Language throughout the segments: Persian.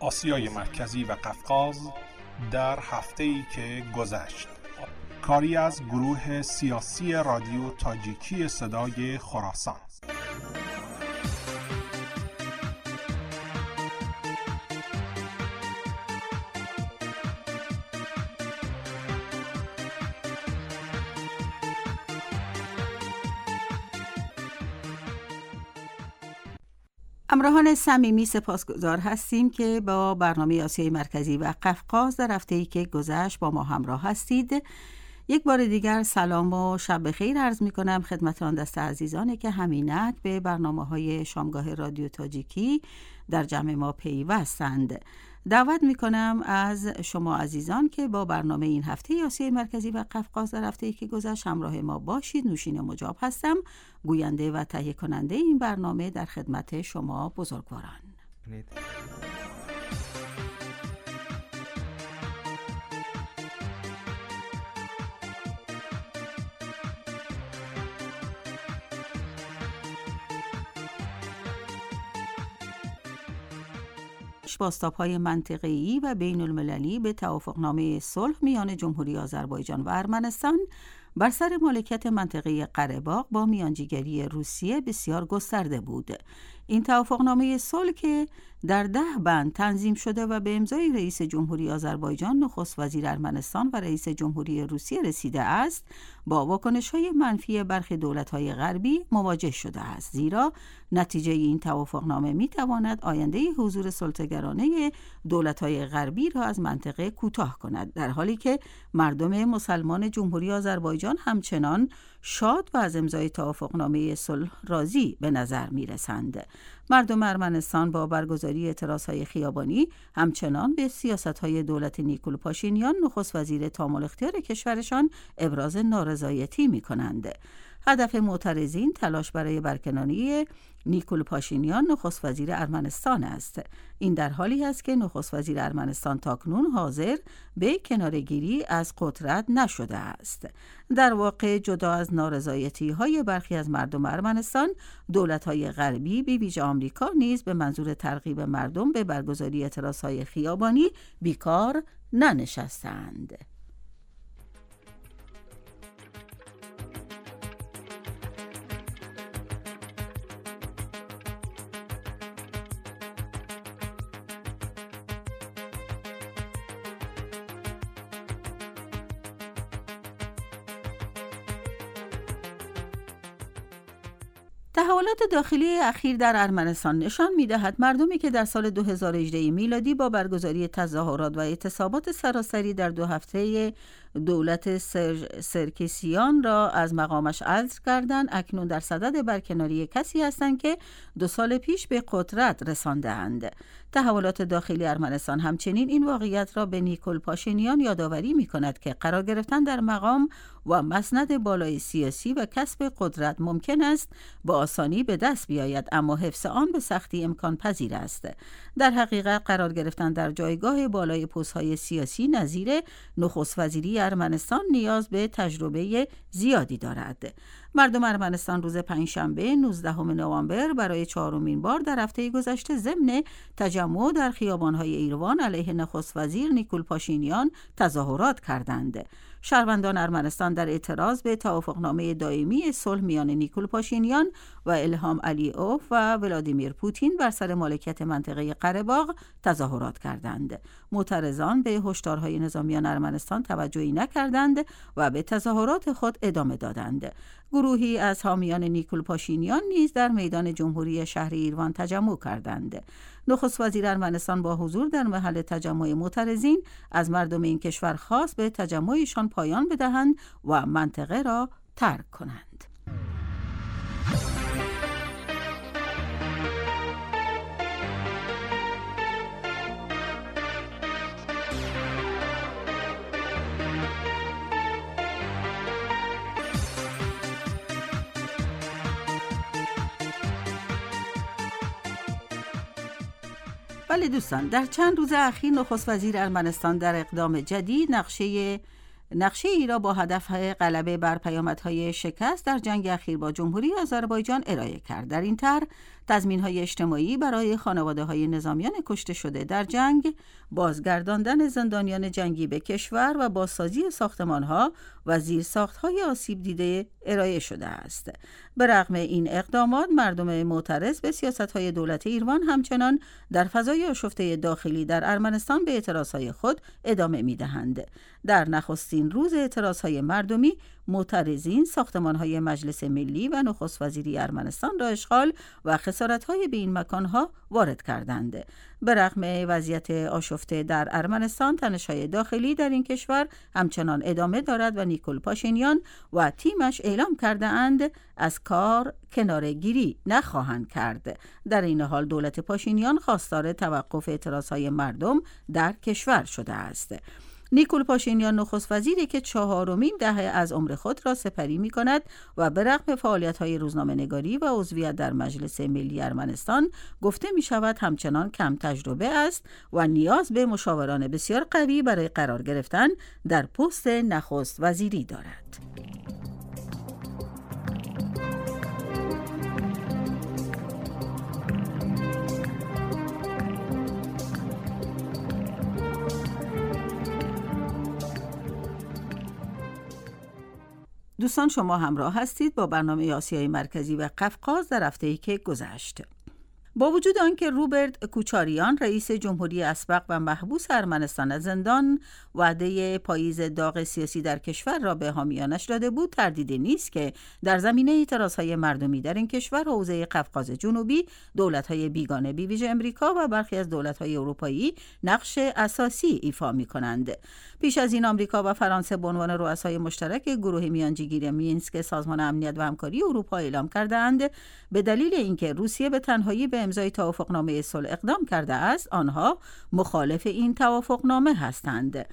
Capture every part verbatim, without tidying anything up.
آسیای مرکزی و قفقاز در هفته‌ای که گذشت. کاری از گروه سیاسی رادیو تاجیکی صدای خراسان. همراهان صمیمی سپاسگزار هستیم که با برنامه آسیای مرکزی و قفقاز در هفته‌ای که گذشت با ما همراه هستید. یک بار دیگر سلام و شب بخیر عرض می کنم خدمت آن دست عزیزانی که همینک به برنامه‌های شامگاه رادیو تاجیکی در جمع ما پیوستند. دعوت می کنم از شما عزیزان که با برنامه این هفته آسیای مرکزی و قفقاز در هفته‌ای که گذشت همراه ما باشید. نوشین مجاب هستم، گوینده و تهیه کننده این برنامه در خدمت شما بزرگواران. بازتاب‌های منطقه‌ای و بین المللی به توافقنامه صلح میان جمهوری آذربایجان و ارمنستان بر سر مالکیت منطقه قره‌باغ با میانجیگری روسیه بسیار گسترده بود. این توافقنامه صلح که در ده بند تنظیم شده و به امضای رئیس جمهوری آذربایجان، نخست وزیر ارمنستان و رئیس جمهوری روسیه رسیده است، با واکنش‌های منفی برخی دولت‌های غربی مواجه شده است، زیرا نتیجه این توافقنامه می‌تواند آینده حضور سلطه‌گرانه دولت‌های غربی را از منطقه کوتاه کند، در حالی که مردم مسلمان جمهوری آذربایجان همچنان شاد و از امضای توافقنامه صلح راضی به نظر می‌رسند. مردم ارمنستان با برگزاری اعتراضهای خیابانی همچنان به سیاست‌های دولت نیکول پاشینیان، نخست وزیر تامل اختیار کشورشان، ابراز نارضایتی می‌کنند. هدف معترضین تلاش برای برکناری نیکول پاشینیان، نخست وزیر ارمنستان است. این در حالی است که نخست وزیر ارمنستان تاکنون حاضر به کناره‌گیری از قدرت نشده است. در واقع جدا از نارضایتی‌های برخی از مردم ارمنستان، دولت‌های غربی به ویژه آمریکا نیز به منظور ترغیب مردم به برگزاری اعتراضهای خیابانی بیکار ننشستند. تحولات داخلی اخیر در ارمنستان نشان می‌دهد مردمی که در سال دو هزار و هجده میلادی با برگزاری تظاهرات و اعتصابات سراسری در دو هفته دولت سرژ سرکسیان را از مقامش عزل کردند، اکنون در صدد برکناری کسی هستند که دو سال پیش به قدرت رسانده‌اند. تحولات داخلی ارمنستان همچنین این واقعیت را به نیکول پاشینیان یادآوری می‌کند که قرار گرفتن در مقام و مسند بالای سیاسی و کسب قدرت ممکن است با آسانی به دست بیاید، اما حفظ آن به سختی امکان پذیر است. در حقیقت قرار گرفتن در جایگاه بالای پست‌های سیاسی نظیر نخست وزیری ارمنستان نیاز به تجربه زیادی دارد. مردم ارمنستان روز پنجشنبه نوزدهم نوامبر برای چهارمین بار در هفته گذشته ضمن تجمع در خیابان‌های ایروان علیه نخست وزیر نیکول پاشینیان تظاهرات کردند. شهروندان ارمنستان در اعتراض به توافقنامه دائمی صلح میان نیکول پاشینیان و الهام علیوف و ولادیمیر پوتین بر سر مالکیت منطقه قره‌باغ تظاهرات کردند. معترضان به هشدارهای نظامیان ارمنستان توجهی نکردند و به تظاهرات خود ادامه دادند. گروهی از حامیان نیکول پاشینیان نیز در میدان جمهوری شهر ایروان تجمع کردند. نخست وزیر ارمنستان با حضور در محل تجمع معترضین از مردم این کشور خواست به تجمعشان پایان بدهند و منطقه را ترک کنند. بله دوستان، در چند روز اخیر نخست وزیر ارمنستان در اقدام جدید نقشه نقشه ای را با هدف غلبه بر پیامدهای شکست در جنگ اخیر با جمهوری آذربایجان ارائه کرد. در این طرح تضمین‌های اجتماعی برای خانواده‌های نظامیان کشته شده در جنگ، بازگرداندن زندانیان جنگی به کشور و بازسازی ساختمان‌ها و زیرساخت‌های آسیب دیده ارائه شده است. به رغم این اقدامات، مردم معترض به سیاست‌های دولت ایران همچنان در فضای آشفته داخلی در ارمنستان به اعتراضهای خود ادامه می‌دهند. در نخستین روز اعتراضهای مردمی، معترضین ساختمان‌های مجلس ملی و نخست وزیری ارمنستان را اشغال و خسارت‌های به این مکان‌ها وارد کردند. به رغم وضعیت آشفته در ارمنستان، تنش‌های داخلی در این کشور همچنان ادامه دارد و نیکول پاشینیان و تیمش اعلام کرده اند از کار کناره‌گیری نخواهند کرد. در این حال دولت پاشینیان خواستار توقف اعتراضهای مردم در کشور شده است. نیکول پاشینیان نخست وزیری که چهارمین دهه از عمر خود را سپری می کند و به رغم فعالیت‌های روزنامه‌نگاری و عضویت در مجلس ملی ارمنستان گفته می شود همچنان کم تجربه است و نیاز به مشاوران بسیار قوی برای قرار گرفتن در پست نخست وزیری دارد. دوستان، شما همراه هستید با برنامه آسیای مرکزی و قفقاز در هفته‌ای که گذشت. با وجود آنکه روبرت کوچاریان رئیس جمهوری اسبق و محبوس ارمنستان از زندان وعده پاییز داغ سیاسی در کشور را به حامیانش داده بود، تردیدی نیست که در زمینه اعتراضهای مردمی در این کشور حوزه قفقاز جنوبی دولت‌های بیگانه به ویژه امریکا و برخی از دولت‌های اروپایی نقش اساسی ایفا می‌کنند. پیش از این آمریکا و فرانسه به عنوان رؤسای مشترک گروه میانجیگیری مینسک سازمان امنیت و همکاری اروپا اعلام کرده‌اند به دلیل اینکه روسیه به تنهایی به امضای توافقنامه صلح اقدام کرده است، آنها مخالف این توافقنامه هستند.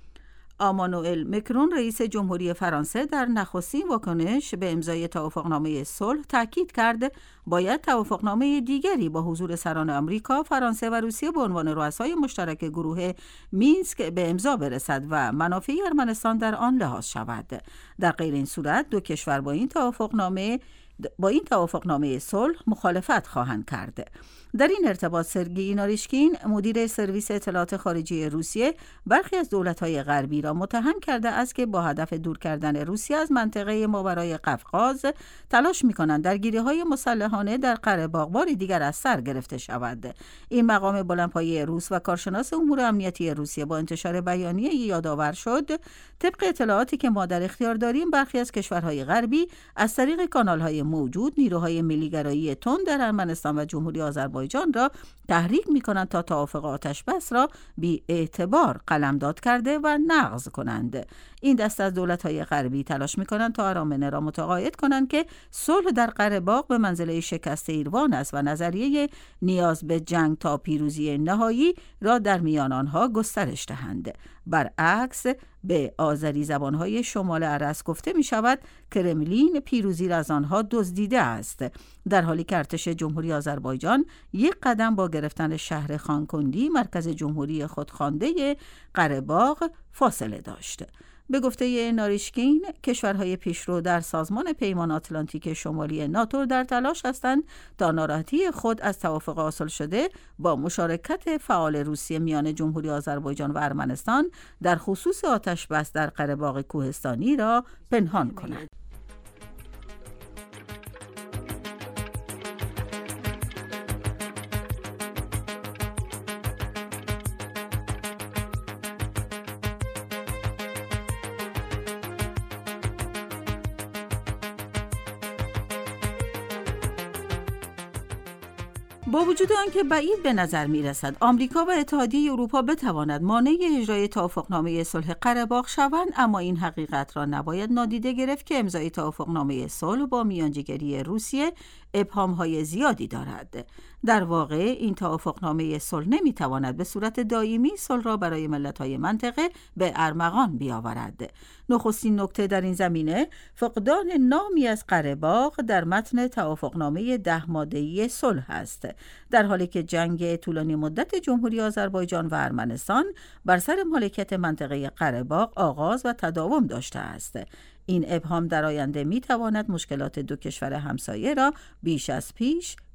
آمانوئل مکرون رئیس جمهوری فرانسه در نخستین واکنش به امضای توافقنامه صلح تاکید کرد باید توافقنامه دیگری با حضور سران آمریکا، فرانسه و روسیه به عنوان رؤسای مشترک گروه مینسک به امضا برسد و منافع ارمنستان در آن لحاظ شود. در غیر این صورت دو کشور با این توافقنامه با این توافقنامه صلح مخالفت خواهند کرد. در این ارتباط سرگئی ناریشکین مدیر سرویس اطلاعات خارجی روسیه برخی از دولت‌های غربی را متهم کرده است که با هدف دور کردن روسیه از منطقه ماورای قفقاز تلاش می‌کنند درگیری‌های مسلحانه در قره باغ بار دیگر از سر گرفته شود. این مقام بلندپایه روس و کارشناس امور امنیتی روسیه با انتشار بیانیه یادآور شد طبق اطلاعاتی که ما در اختیار داریم برخی از کشورهای غربی از طریق کانال‌های موجود نیروهای ملی‌گرایی تند در ارمنستان و جمهوری آذربایجان را تحریک می‌کنند تا توافق آتش بس را بی اعتبار قلمداد کرده و نقض کنند. این دست از دولت‌های غربی تلاش می‌کنند تا ارامنه را متقاعد کنند که صلح در قره باغ به منزله شکست ایروان است و نظریه نیاز به جنگ تا پیروزی نهایی را در میان آنها گسترش دهند. برعکس به آذری زبان‌های شمال ارس گفته می شود کرملین پیروزی را از آنها دزدیده است، در حالی که ارتش جمهوری آذربایجان یک قدم با گرفتن شهر خانکندی مرکز جمهوری خودخوانده قره باغ فاصله داشت. به گفته ناریشکین، کشورهای پیشرو در سازمان پیمان آتلانتیک شمالی ناتو در تلاش هستند تا ناراحتی خود از توافق حاصل شده با مشارکت فعال روسیه میان جمهوری آذربایجان و ارمنستان در خصوص آتش بس در قره باغ کوهستانی را پنهان کنند. با وجود آنکه بعید به نظر می رسد آمریکا و اتحادیه اروپا بتواند مانع اجرای توافقنامه صلح قره باغ شوند، اما این حقیقت را نباید نادیده گرفت که امضای توافقنامه صلح با میانجیگری روسیه ابهام‌های زیادی دارد. در واقع این توافقنامه صلح نمی‌تواند به صورت دائمی صلح را برای ملت‌های منطقه به ارمغان بیاورد. نخستین نکته در این زمینه فقدان نامی از قره باغ در متن توافقنامه ده ماده‌ای صلح است، در حالی که جنگ طولانی مدت جمهوری آذربایجان و ارمنستان بر سر مالکیت منطقه قره باغ آغاز و تداوم داشته است. این ابهام در آینده می‌تواند مشکلات دو کشور همسایه را بیش از پیش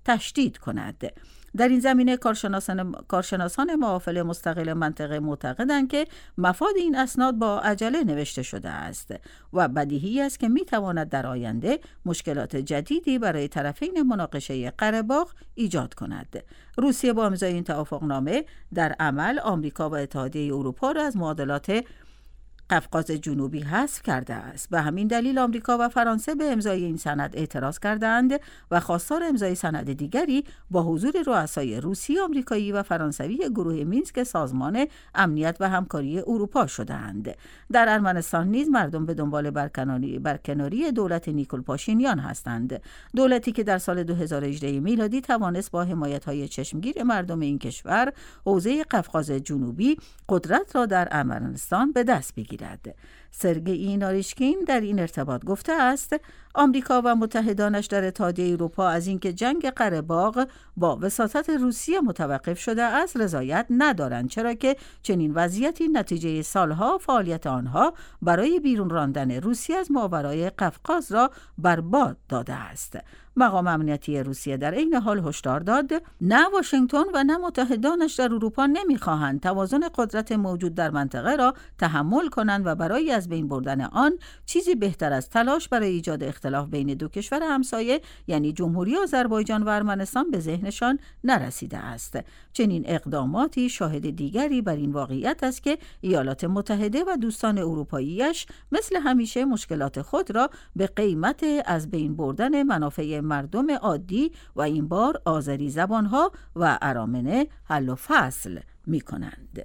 تشدید کند. در این زمینه کارشناسان کارشناسان محافل مستقل منطقه معتقدند که مفاد این اسناد با عجله نوشته شده است و بدیهی است که میتواند در آینده مشکلات جدیدی برای طرفین مناقشه قره باغ ایجاد کند. روسیه با امضای این توافقنامه در عمل آمریکا و اتحادیه اروپا را از معادلات قفقاز جنوبی حذف کرده است. به همین دلیل آمریکا و فرانسه به امضای این سند اعتراض کردند و خواستار امضای سند دیگری با حضور رؤسای روسی، آمریکایی و فرانسوی گروه مینسک سازمان امنیت و همکاری اروپا شدند. در ارمنستان نیز مردم به دنبال برکناری برکناری دولت نیکول پاشینیان هستند. دولتی که در سال دو هزار و هجده میلادی توانست با حمایت‌های چشمگیر مردم این کشور حوزه قفقاز جنوبی قدرت را در ارمنستان به دست بگیرد. سرگئی ناریشکین در این ارتباط گفته است آمریکا و متحدانش در اتحادیه اروپا از اینکه جنگ قره باغ با وساطت روسیه متوقف شده است رضایت ندارند، چرا که چنین وضعیتی نتیجه سالها فعالیت آنها برای بیرون راندن روسیه از ماورای قفقاز را برباد داده است. مقام امنیتی روسیه در این حال هشدار داد نه واشنگتن و نه متحدانش در اروپا نمیخواهند توازن قدرت موجود در منطقه را تحمل کنند و برای از بین بردن آن چیزی بهتر از تلاش برای ایجاد اختلاف بین دو کشور همسایه یعنی جمهوری آذربایجان و ارمنستان به ذهنشان نرسیده است. چنین اقداماتی شاهد دیگری بر این واقعیت است که ایالات متحده و دوستان اروپاییش مثل همیشه مشکلات خود را به قیمت از بین بردن منافع مردم عادی و این بار آذری زبانها و ارامنه حل و فصل می کنند.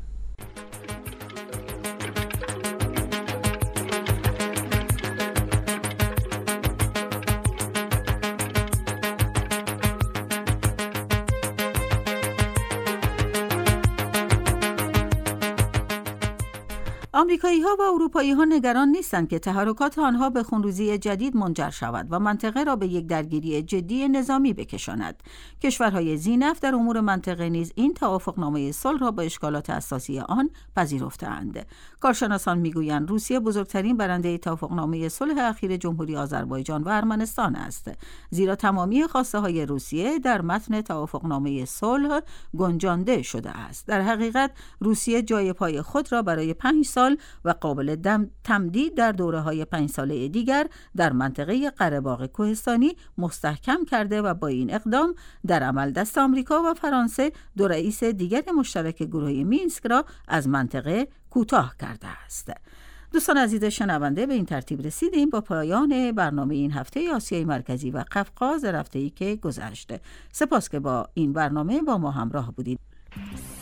آمریکایی‌ها و اروپایی‌ها نگران نیستند که تحرکات آنها به خونریزی جدید منجر شود و منطقه را به یک درگیری جدی نظامی بکشاند. کشورهای ذی‌نفط در امور منطقه نیز این توافقنامه صلح را با اشکالات اساسی آن پذیرفته‌اند. کارشناسان می‌گویند روسیه بزرگترین برنده توافقنامه صلح اخیر جمهوری آذربایجان و ارمنستان است، زیرا تمامی خواسته‌های روسیه در متن توافقنامه صلح گنجانده شده است. در حقیقت روسیه جای پای خود را برای پنج سال و قابل تمدید در دوره‌های پنج ساله دیگر در منطقه قره باغ کوهستانی مستحکم کرده و با این اقدام در عمل دست آمریکا و فرانسه دو رئیس دیگر مشترک گروه مینسک را از منطقه کوتاه کرده است. دوستان عزیز شنونده، به این ترتیب رسیدیم با پایان برنامه این هفته آسیای مرکزی و قفقاز هفته‌ای که گذشته. سپاس که با این برنامه با ما همراه بودید.